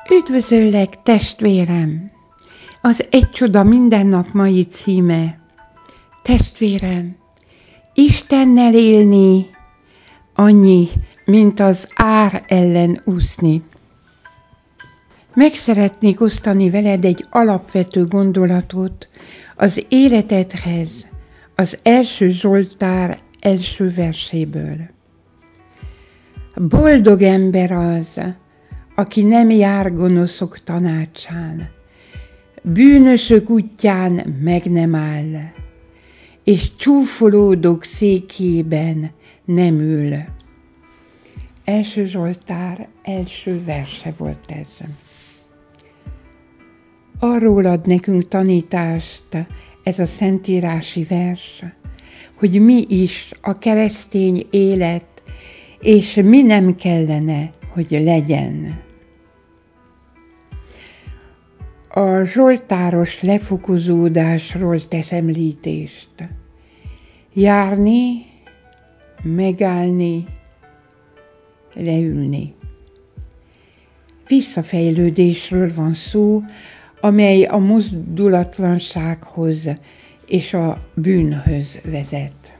Üdvözöllek, testvérem! Az Egy csoda minden nap mai címe. Testvérem, Istennel élni annyi, mint az ár ellen úszni. Meg szeretnék osztani veled egy alapvető gondolatot az életedhez, az első Zsoltár első verséből. Boldog ember az, aki nem jár gonoszok tanácsán, bűnösök útján meg nem áll, és csúfolódók székében nem ül. Első Zsoltár első verse volt ez. Arról ad nekünk tanítást ez a szentírási vers, hogy mi is a keresztény élet, és mi nem kellene, hogy legyen. A zsoltáros lefokozódásról tesz említést. Járni, megállni, leülni. Visszafejlődésről van szó, amely a mozdulatlansághoz és a bűnhöz vezet.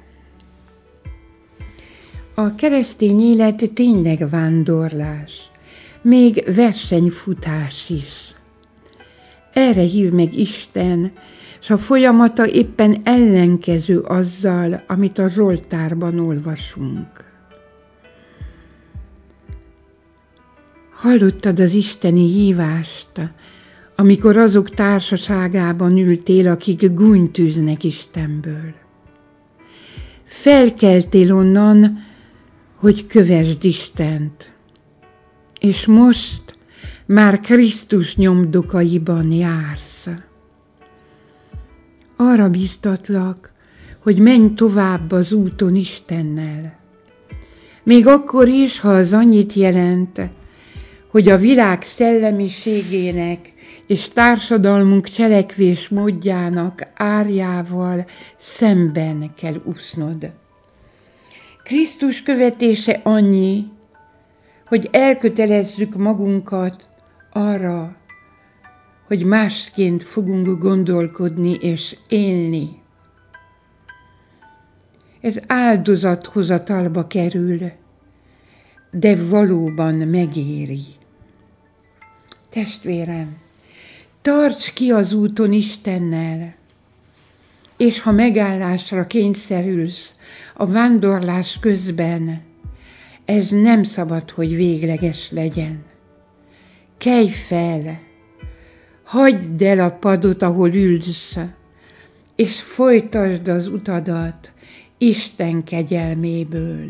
A keresztény élet tényleg vándorlás, még versenyfutás is. Erre hív meg Isten, s a folyamata éppen ellenkező azzal, amit a Zsoltárban olvasunk. Hallottad az isteni hívást, amikor azok társaságában ültél, akik gúnytűznek Istenből. Felkeltél onnan, hogy kövesd Istent, és most már Krisztus nyomdokaiban jársz. Arra biztatlak, hogy menj tovább az úton Istennel. Még akkor is, ha az annyit jelent, hogy a világ szellemiségének és társadalmunk cselekvés módjának árjával szemben kell úsznod. Krisztus követése annyi, hogy elkötelezzük magunkat arra, hogy másként fogunk gondolkodni és élni. Ez áldozathozatalba kerül, de valóban megéri. Testvérem, tarts ki az úton Istennel, és ha megállásra kényszerülsz a vándorlás közben, ez nem szabad, hogy végleges legyen. Kelj fel, hagyd el a padot, ahol ülsz, és folytasd az utadat Isten kegyelméből.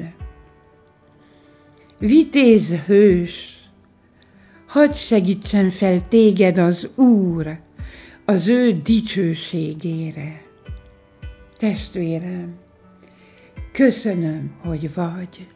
Vitéz hős, hadd segítsen fel téged az Úr az ő dicsőségére. Testvérem, köszönöm, hogy vagy.